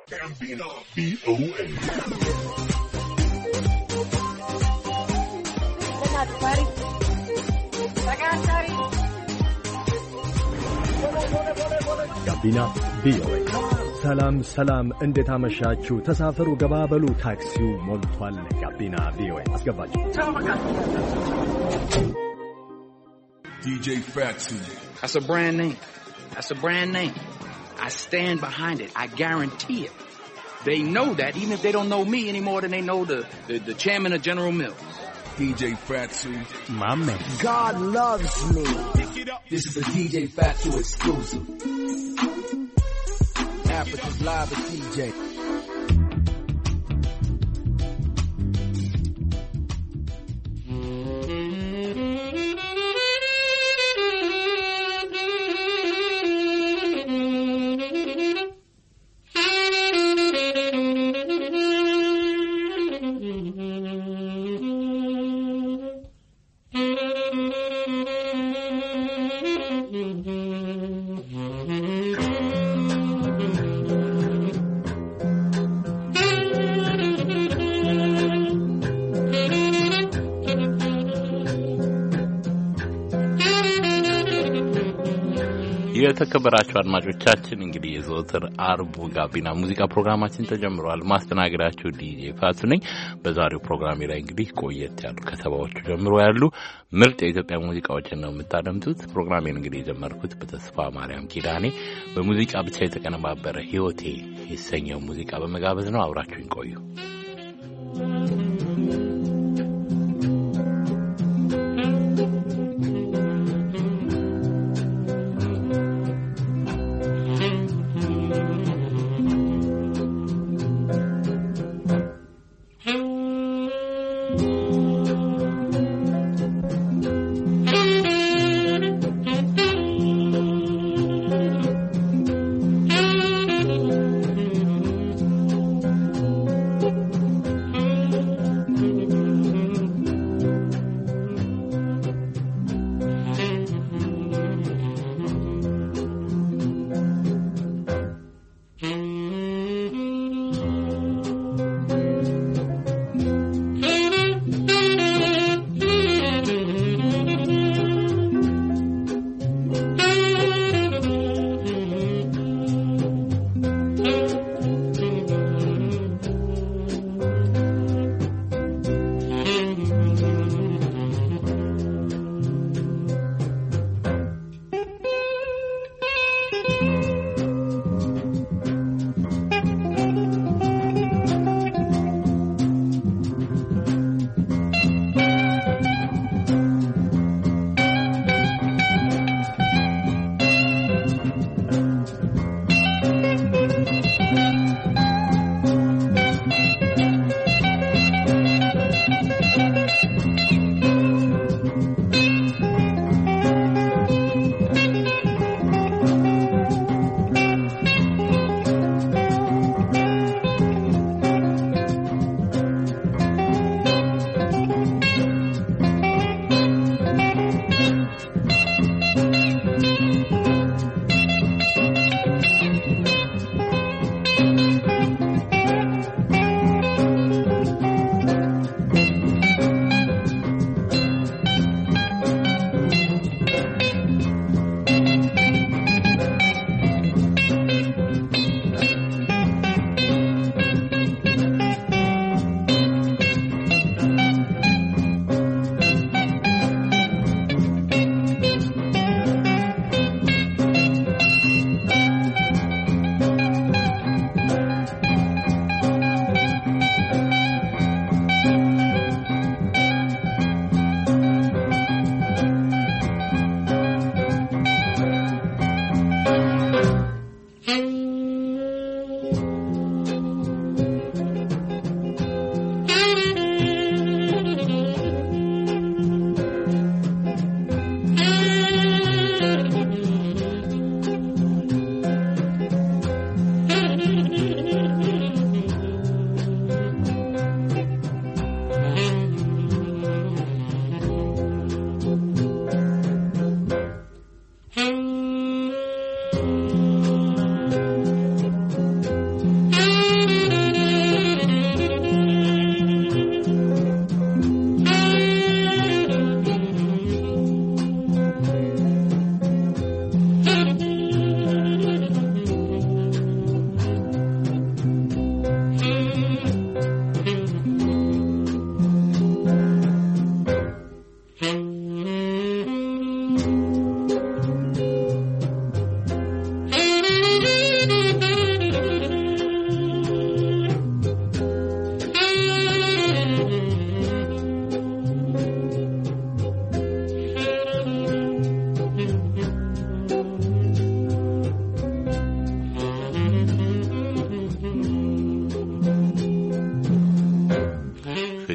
Gambino VOA. ጋቢና ቪኦኤ። ሰላም ሰላም፣ እንዴት አመሻችሁ? ተሳፈሩ፣ ገባበሉ፣ ታክሲው ሞልቷል። ጋቢና ቪኦኤ አስገባችሁ። DJ Fatsu. That's a brand name. That's a brand name. I stand behind it. I guarantee it. They know that even if they don't know me any more than they know the chairman of General Mills. DJ Fatsu. My man. God loves me. This is a DJ Fatsu exclusive. Africa's Live with DJ. የተከበራችሁ አድማጮቻችን እንግዲህ የዘወትር አርቡ ጋቢና ሙዚቃ ፕሮግራማችን ተጀምሯል። ማስተናገዳችሁ ዲጄ ፋቱ ነኝ። በዛሬው ፕሮግራሜ ላይ እንግዲህ ቆየት ያሉ ከሰባዎቹ ጀምሮ ያሉ ምርጥ የኢትዮጵያ ሙዚቃዎችን ነው የምታደምጡት። ፕሮግራሜን እንግዲህ የጀመርኩት በተስፋ ማርያም ኪዳኔ በሙዚቃ ብቻ የተቀነባበረ ህይወቴ የተሰኘው ሙዚቃ በመጋበዝ ነው። አብራችሁኝ ቆዩ።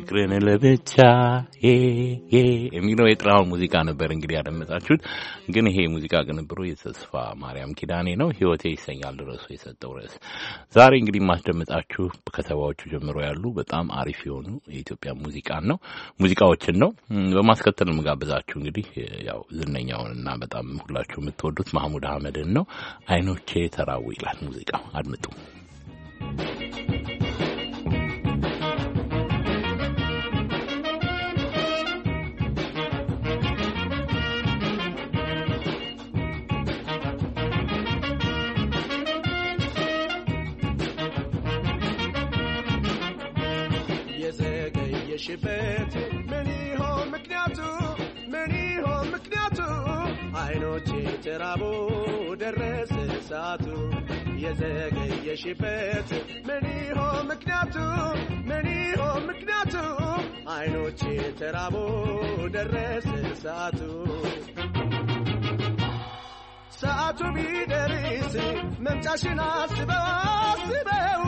ፍቅርን ለብቻ የሚለው የጥላሁን ሙዚቃ ነበር እንግዲህ ያደመጣችሁት። ግን ይሄ ሙዚቃ ቅንብሩ የተስፋ ማርያም ኪዳኔ ነው። ህይወቴ ይሰኛል ርዕሱ የሰጠው ርዕስ። ዛሬ እንግዲህ ማስደምጣችሁ ከተባዎቹ ጀምሮ ያሉ በጣም አሪፍ የሆኑ የኢትዮጵያ ሙዚቃዎችን ነው። በማስከተል ምጋብዛችሁ እንግዲህ ያው ዝነኛውንና በጣም ሁላችሁ የምትወዱት ማህሙድ አህመድን ነው። አይኖቼ ተራው ይላል ሙዚቃው። አድምጡ። የዘገየሽበት ምን ይሆን ምክንያቱ አይኖቼ ተራቦ ደረሰ ሰዓቱ የዘገየሽበት ምን ይሆን ምክንያቱ አይኖቼ ተራቦ ደረሰ ሰዓቱ ቢደርስ መምጫሽን አስበው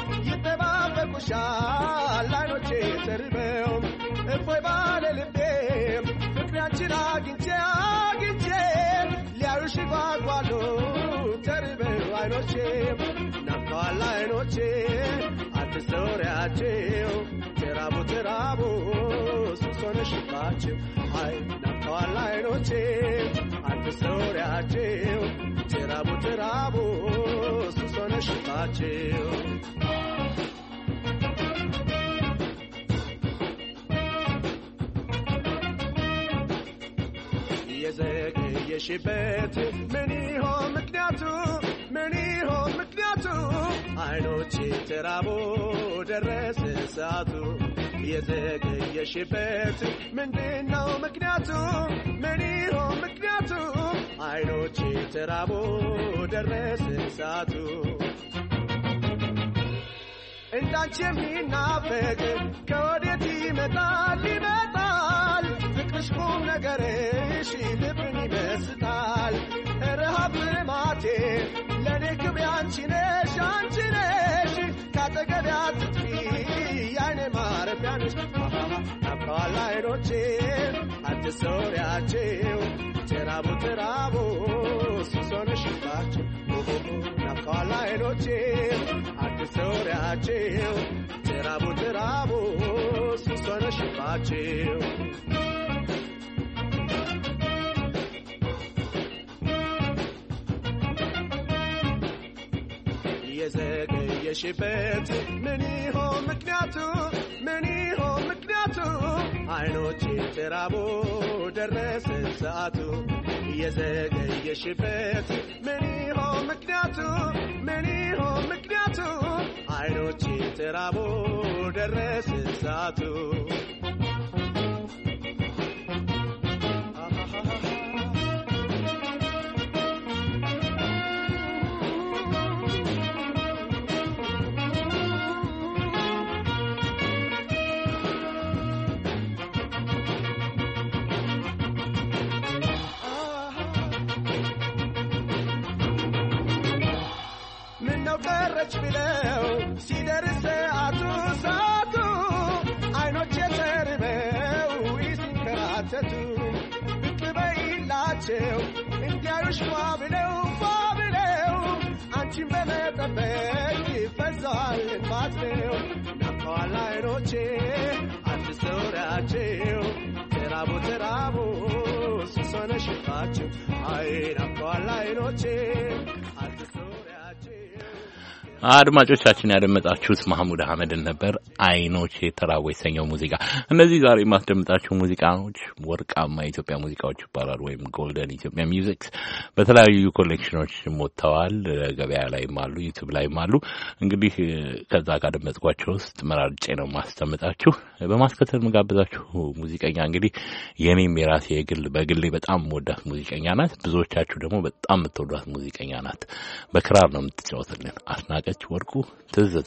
ይጠባበቁሻል አይኖቼ ተርበው እፎይ ባለ ልቤ ፍቅራችን አግኝቼ ሊያዩሽ ጓጓሉ ተርበው አይኖቼ ናፍቀዋል አይኖቼ አትሰውሪያቸው ተራቡ ሱስ ሆነሽባቸው አይ ናፍቀዋል አይኖቼ አትሰውሪያቸው ተራቡ ሱስ ሆነሽባቸው የዘገየሽበት ምን ይሆን ምክንያቱ አይኖቼ ተራቦ ደረሰ ሰዓቱ የዘገየሽበት ምንድነው ምክንያቱ ምን ይሆን ምክንያቱ አይኖቼ ተራቦ ደረሰ ሰዓቱ እንዳንቺ የሚናፈቅ ከወዴት ይመጣል ፍቅርሽ ቁም ነገርሽ ልብን ይመስጣል ረሃብ ልማቴ ለኔ ክብሬ አንቺ ነሽ ካጠገቤ አትጥፊ ያኔ ማረፊያ ነሽ ናፍቀዋል አይኖቼ አትሰውሪያቸው ተራቡ ሱስ ሆነሽባቸው ናፍቀዋል አይኖቼ አትሰውሪያቸው ተራቡ ሱስ ሆነሽባቸው የዘገየሽበት ምን ይሆን ምክንያቱ አይኖቼ ተራቦ ደረሰ ሰዓቱ የዘገየሽበት ምን ይሆን ምክንያቱ አይኖቼ ተራቦ ደረሰ ሰዓቱ ቀረች ብለው ሲደርስ ሰዓቱ አይኖቼ ተርበው ሲንከራተቱ ብቅ በይላቸው እንዲያዩሽ ፏ ብለው አንቺን በመጠበቅ ፈዛል ባትለው ናፍቀዋል አይኖቼ አትሰውሪያቸው ተራቡ ሱስ ሆነሽባቸው አይ ናፍቀዋል አይኖቼ አድማጮቻችን ያደመጣችሁት ማህሙድ አህመድን ነበር። አይኖቼ ተራው የተሰኘው ሙዚቃ። እነዚህ ዛሬ የማስደምጣችሁ ሙዚቃዎች ወርቃማ የኢትዮጵያ ሙዚቃዎች ይባላሉ ወይም ጎልደን ኢትዮጵያ ሚውዚክስ በተለያዩ ኮሌክሽኖች ሞተዋል። ገበያ ላይም አሉ፣ ዩቲዩብ ላይም አሉ። እንግዲህ ከዛ ካደመጥኳቸው ውስጥ መራርጬ ነው ማስደምጣችሁ። በማስከተል መጋበዛችሁ ሙዚቀኛ እንግዲህ የኔም የራሴ በግሌ በጣም ወዳት ሙዚቀኛ ናት። ብዙዎቻችሁ ደግሞ በጣም የምትወዷት ሙዚቀኛ ናት። በክራር ነው የምትጫወትልን። አስናቀች ወርቁ ትዝታ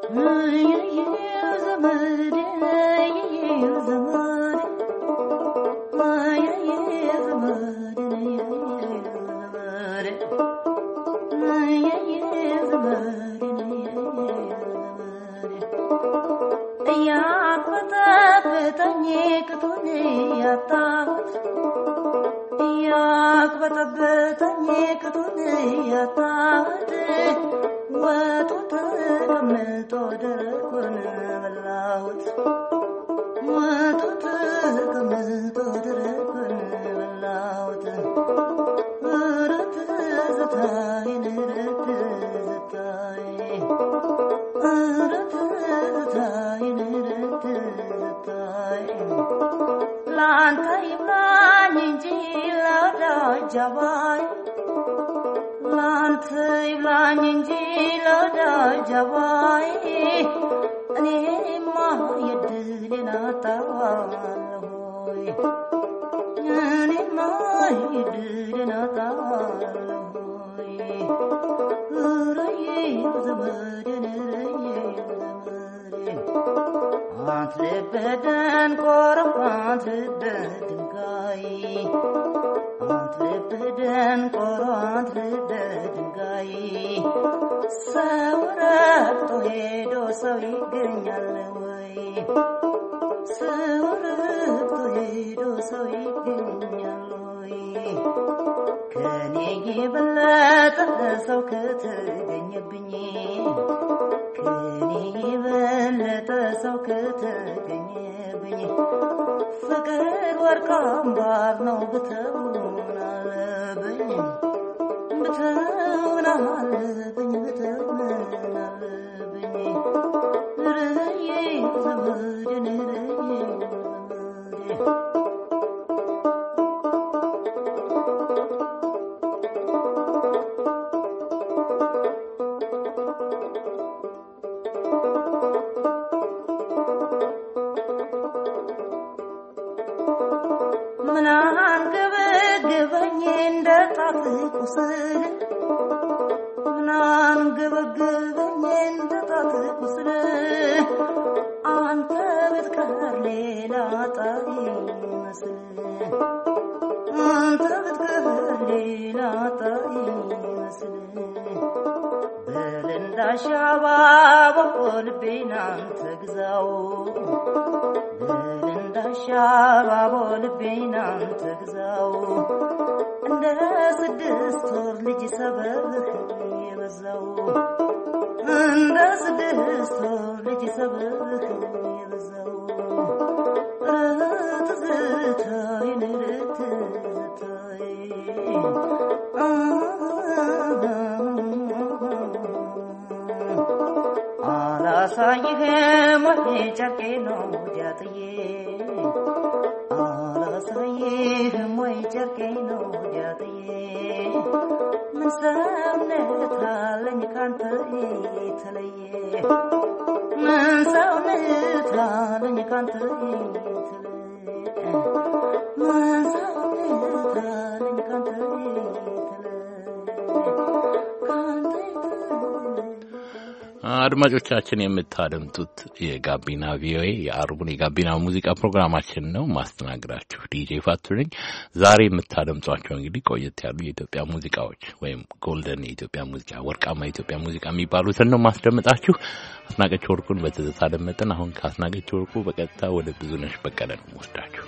አድማጮቻችን የምታደምጡት የጋቢና ቪኦኤ የአርቡን የጋቢና ሙዚቃ ፕሮግራማችን ነው። ማስተናገዳችሁ ዲጄ ፋቱ ነኝ። ዛሬ የምታደምጧቸው እንግዲህ ቆየት ያሉ የኢትዮጵያ ሙዚቃዎች ወይም ጎልደን የኢትዮጵያ ሙዚቃ፣ ወርቃማ የኢትዮጵያ ሙዚቃ የሚባሉትን ነው ማስደምጣችሁ። አስናቀች ወርቁን በትዝታ ደመጥን። አሁን ከአስናቀች ወርቁ በቀጥታ ወደ ብዙነሽ በቀለ ነው ወስዳችሁ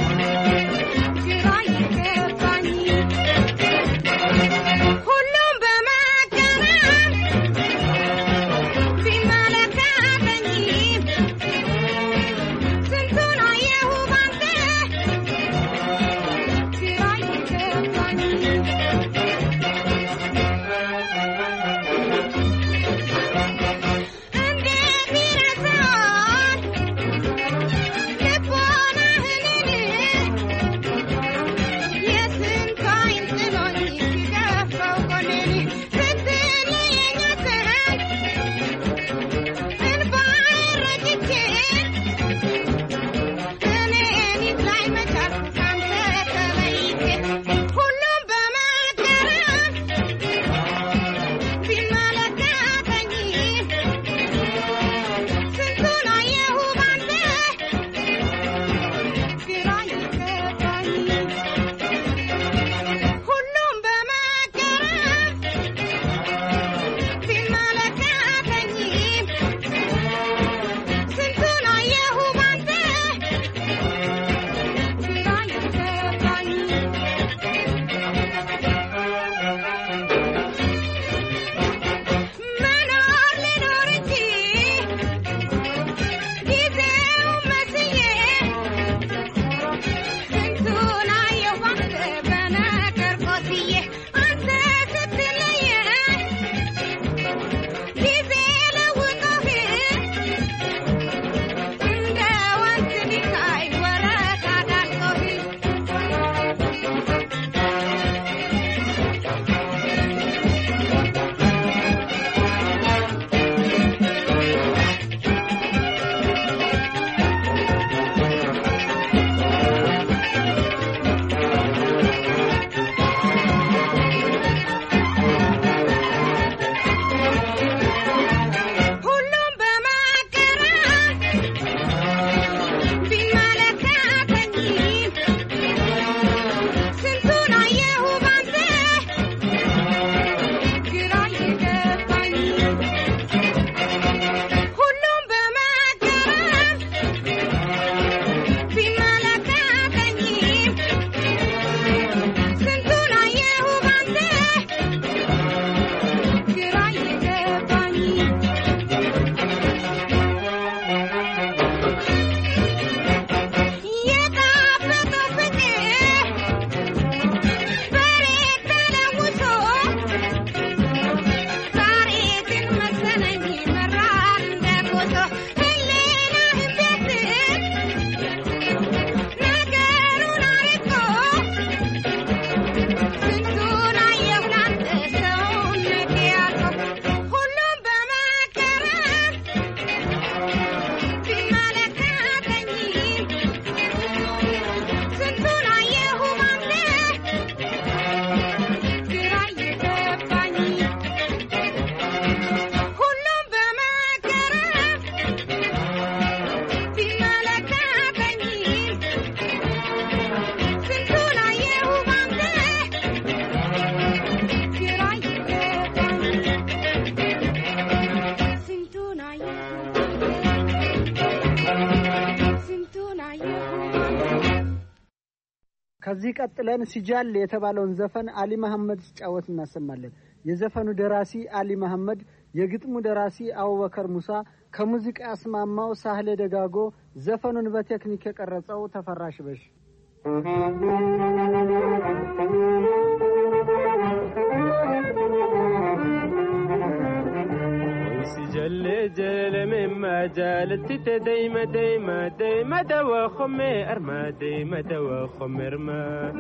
ሁሉም ከዚህ ቀጥለን ሲጃል የተባለውን ዘፈን አሊ መሐመድ ሲጫወት እናሰማለን። የዘፈኑ ደራሲ አሊ መሐመድ፣ የግጥሙ ደራሲ አቡበከር ሙሳ፣ ከሙዚቃ ያስማማው ሳህለ ደጋጎ፣ ዘፈኑን በቴክኒክ የቀረጸው ተፈራሽ በሽ። جل جل مما جالت دايما دايما دايما دوا خمر ما دايما دوا خمر ما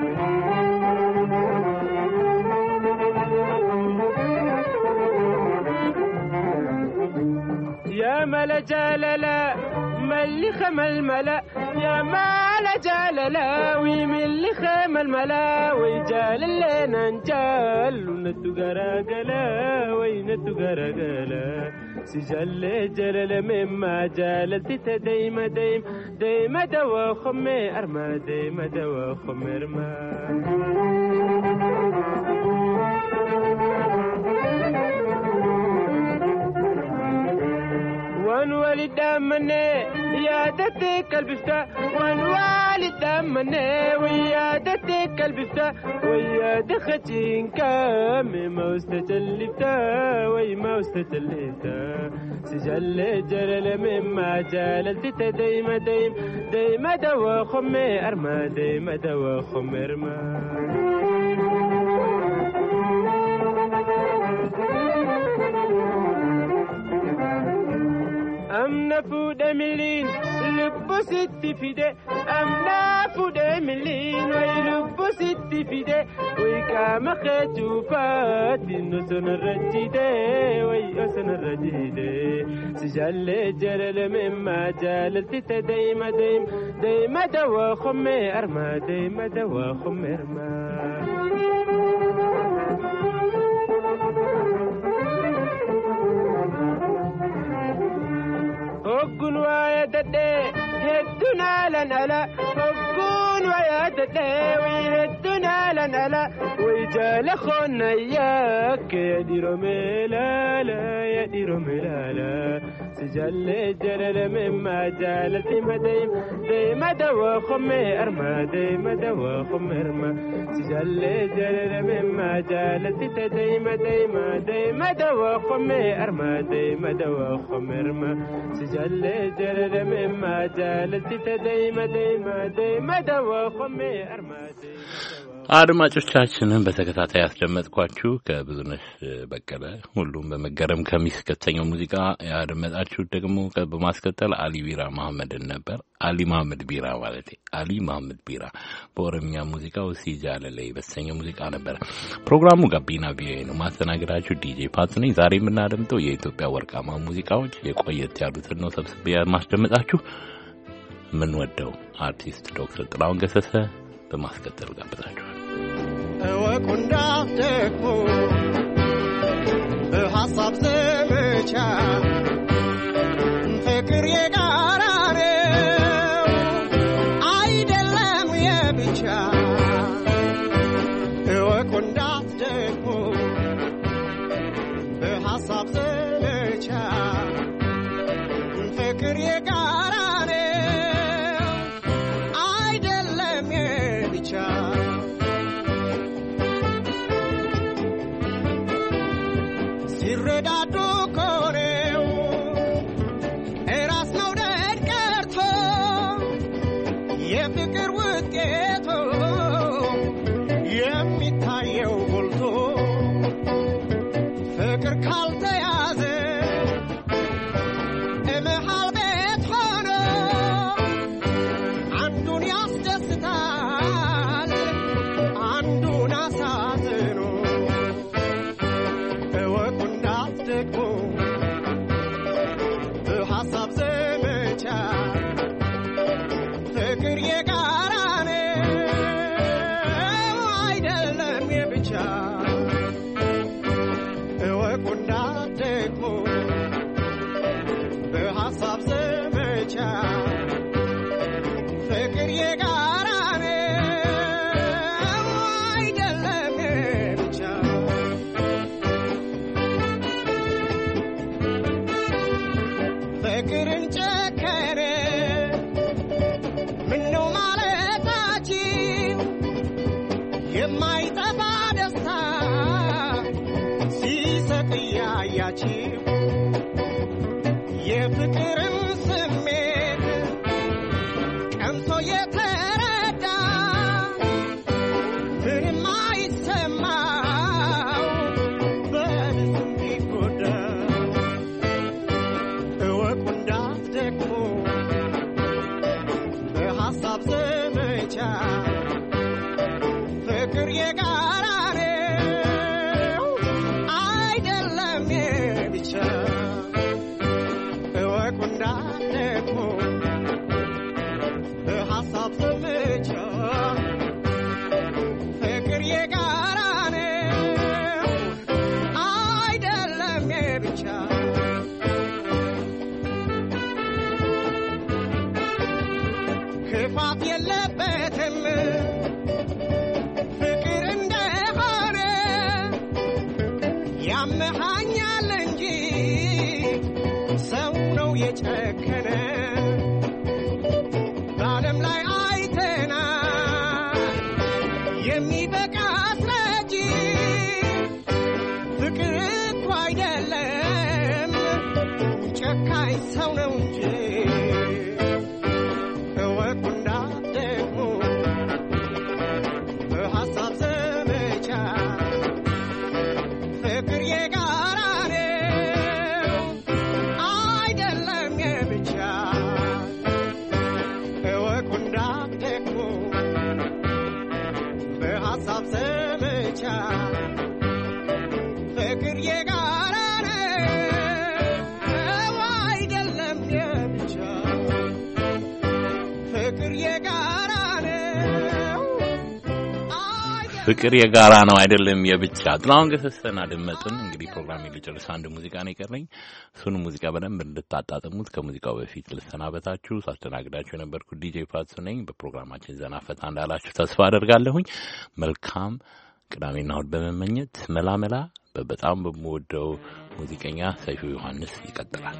يا ملا جللا ملي خمل ملا يا ملا جللا ويملي خمل ملا ويجال لنا نجال ونتو غرغلا وينتو غرغلا سجل جلل مما جالت دايما دايما دايما دوا خمر ما دايما دوا خمر ما والد مني يا دتك البفتا والوالد مني ويا دتك البفتا ويا دختين كام ما استجلبتا وي ما استجلبتا سجل جلل مما جللت دايما دايما دايما دوا خمي ارما دايما دوا خمر ما أمنا فود ملين لبو ست فيدي أمنا فود ملين ويلبو ست فيدي ويكام خجوفات نسن الرجيدي ويأسن الرجيدي سجل جلل مما جللت دايما دايما دايما دوا خمي أرما دايما دوا خمي أرما أقول ويا ددي هدنا لنا أقول ويا ددي ويهدنا لنا ويجال خنا إياك يا ديرو ملالا يا ديرو ملالا سجل جلل مما جالت مديم ديما دوا خمي أرما ديما دوا خمي أرما سجل جلل مما جالت ديما ديما ديما دوا خمي أرما ديما دوا خمي أرما سجل جلل مما جالت ديما ديما ديما دوا خمي أرما አድማጮቻችንን በተከታታይ ያስደመጥኳችሁ ከብዙነሽ በቀለ ሁሉም በመገረም ከሚስከተኛው ሙዚቃ ያደመጣችሁ ደግሞ በማስከተል አሊ ቢራ መሐመድን ነበር። አሊ መሐመድ ቢራ ማለት አሊ መሐመድ ቢራ በኦሮሚያ ሙዚቃው ሲጃለለ በተሰኘው ሙዚቃ ነበር። ፕሮግራሙ ጋቢና ቪኦኤ ነው። ማስተናገዳችሁ ዲጄ ፓት ነኝ። ዛሬ የምናደምጠው የኢትዮጵያ ወርቃማ ሙዚቃዎች የቆየት ያሉትን ነው ሰብስቤ ማስደመጣችሁ። ምን ወደው አርቲስት ዶክተር ጥላሁን ገሰሰ በማስከተል ጋብዛችኋል። ወቁንዳ ደኩ በሐሳብ ዘመቻ ፍቅር የጋራ ነው አይደለም የብቻ ወቁንዳ ደኩ በሐሳብ ዘመቻ ፍቅር የጋራ ሲረዳዱ ኮሬው እራስ መውደድ ቀርቶ የፍቅር ውጤቱ የሚታየው ጎልቶ ፍቅር ካልተያዘ እመሃል ቤት ሆኖ አንዱን ያስደስታል አንዱን አሳዝኖ በሐሳብ ዘመቻ ፍቅር የጋራ ነው አይደለም የብቻ እወቁና ደግሞ በሐሳብ ዘመቻ ፍቅር የጋራ ነው አይደለም የብቻ ፍቅርን ጨከረ ምነው የማይጠፋ ደስታ ሲሰጥ ያያችሁ የፍቅርን ስሜት ቀምሶ የተረዳ ምንም አይሰማው በልስም ቢጎዳ እወቁ እንዳትደክሙ በሐሳብ ዘመቻ ፍቅር የጋራ ነው አይደለም የብቻ እወቁ እንዳትደክሙ በሐሳብ ዘመቻ ፍቅር የጋራ ነው አይደለም የብቻ ክፋት የለበትም ፍቅር እንደሆነ ያመሃኛል እንጂ ሰው ነው የጨከነ በዓለም ላይ አይተና የሚበቃ አስረጂ ፍቅር እኮ አይደለም ጨካኝ ሰው ነው እንጂ እወቁ እንዳትደክሙ በሐሳብ ዘመቻ ፍቅር የጋራ ነው አይደለም የብቻ እወቁ እንዳትደክሙ በሐሳብ ዘመቻ ፍቅር የጋራ ነው አይደለም የብቻ ፍቅር የጋራ ነው ፍቅር የጋራ ነው አይደለም የብቻ። ጥላሁን ገሰሰን አደመጥን። እንግዲህ ፕሮግራም ሊጨርስ አንድ ሙዚቃ ነው የቀረኝ። እሱን ሙዚቃ በደንብ እንድታጣጥሙት ከሙዚቃው በፊት ልሰናበታችሁ። ሳስተናግዳችሁ የነበርኩት ዲጄ ፋትሱ ነኝ። በፕሮግራማችን ዘና ፈታ እንዳላችሁ ተስፋ አደርጋለሁኝ። መልካም ቅዳሜና እሑድ በመመኘት መላመላ በጣም በምወደው ሙዚቀኛ ሰይፉ ዮሐንስ ይቀጥላል።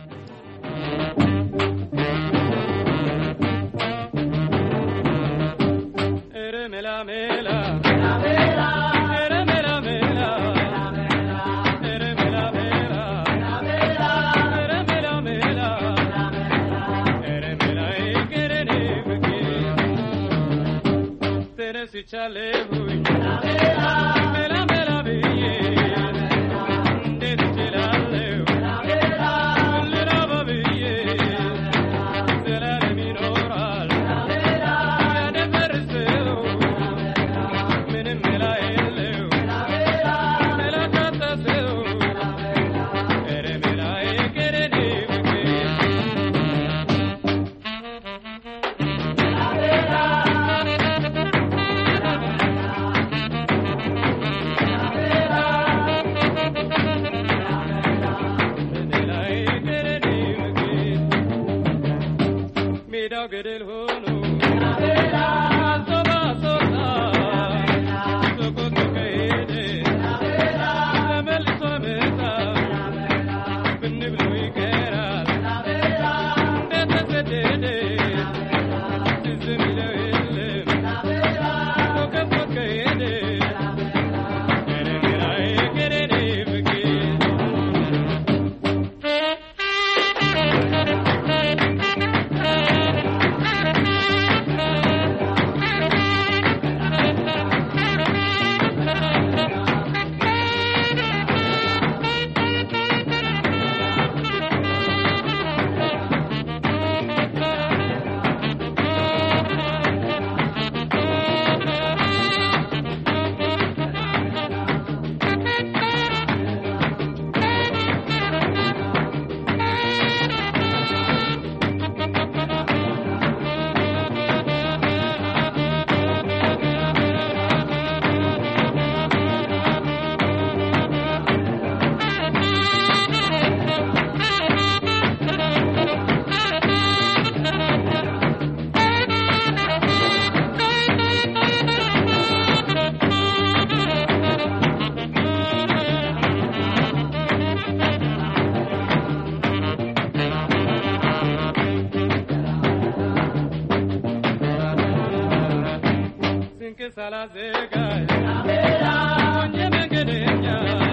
ድግስ አላዘጋጅ አቤላ ወንጀ መንገደኛ